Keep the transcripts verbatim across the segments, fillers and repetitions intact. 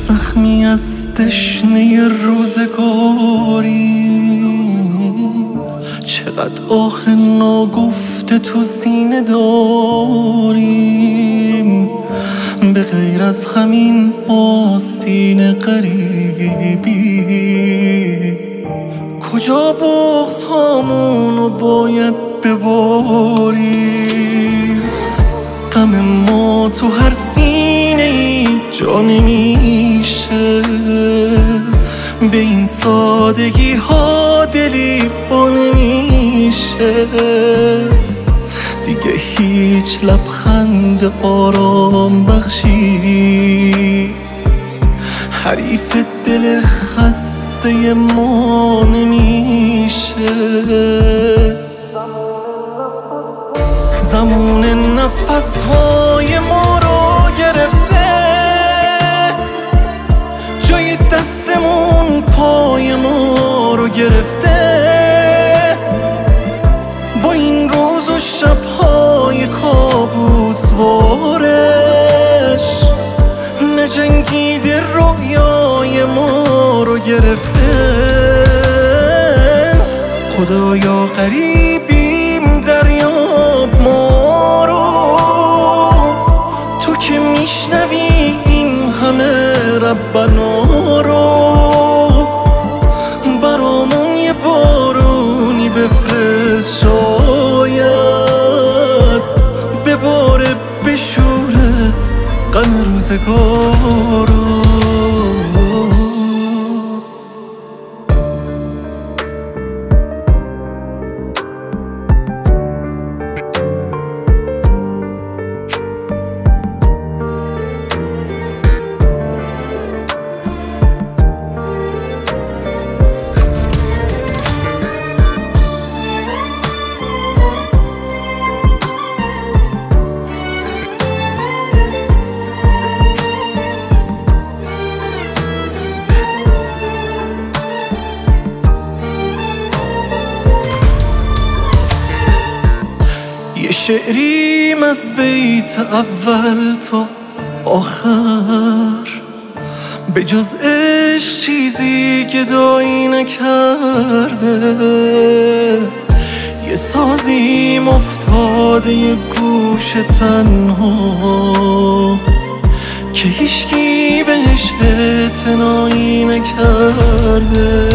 زخمی از تشنه روزگاری، چقدر آه ناگفته تو سینه داریم، به غیر از همین آستین غریبی. کجا بغض هامونو باید بباریم؟ غم ما تو هر سینه ای جا نمیشه، به این سادگی ها دلی با نمیشه. دیگه هیچ لبخند آرام بخشی حریف دل خسته ما نمیشه. زمان نفس های ما رو گرفته، جای دستمون پای ما رو گرفته. با این روز و شبهای کابوس وارش، نجنگیده رویای ما رو گرفته. خدایا غریبیم دریاب ما رو، تو که میشنوی این همه ربنا رو. برامون یه بارونی بفرست، شاید بباره بشوره غم روزگار رو. یه شعریم از بیت اول تا آخر، به جز عشق چیزی گدایی نکرده. یه سازیم افتاده یه گوش تنها، که هیچکی بهش اعتنایی نکرده.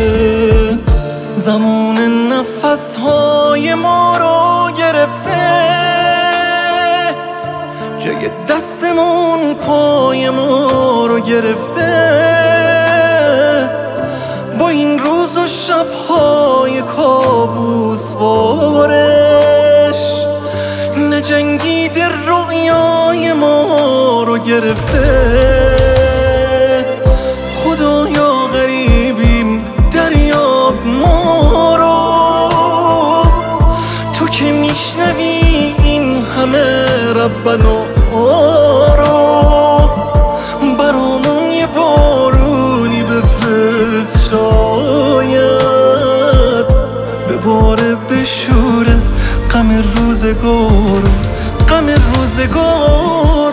زمان نفس های ما رو گرفته، جای دستمون پای ما رو گرفته. با این روز و شبهای کابوس وارش، نجنگیده رویای ما رو گرفته. خدایا غریبیم دریاب ما رو، تو که میشنوی این همه ربنا رو. برامون یه بارونی بفرست، شاید بباره بشوره غم روزگار، غم روزگار.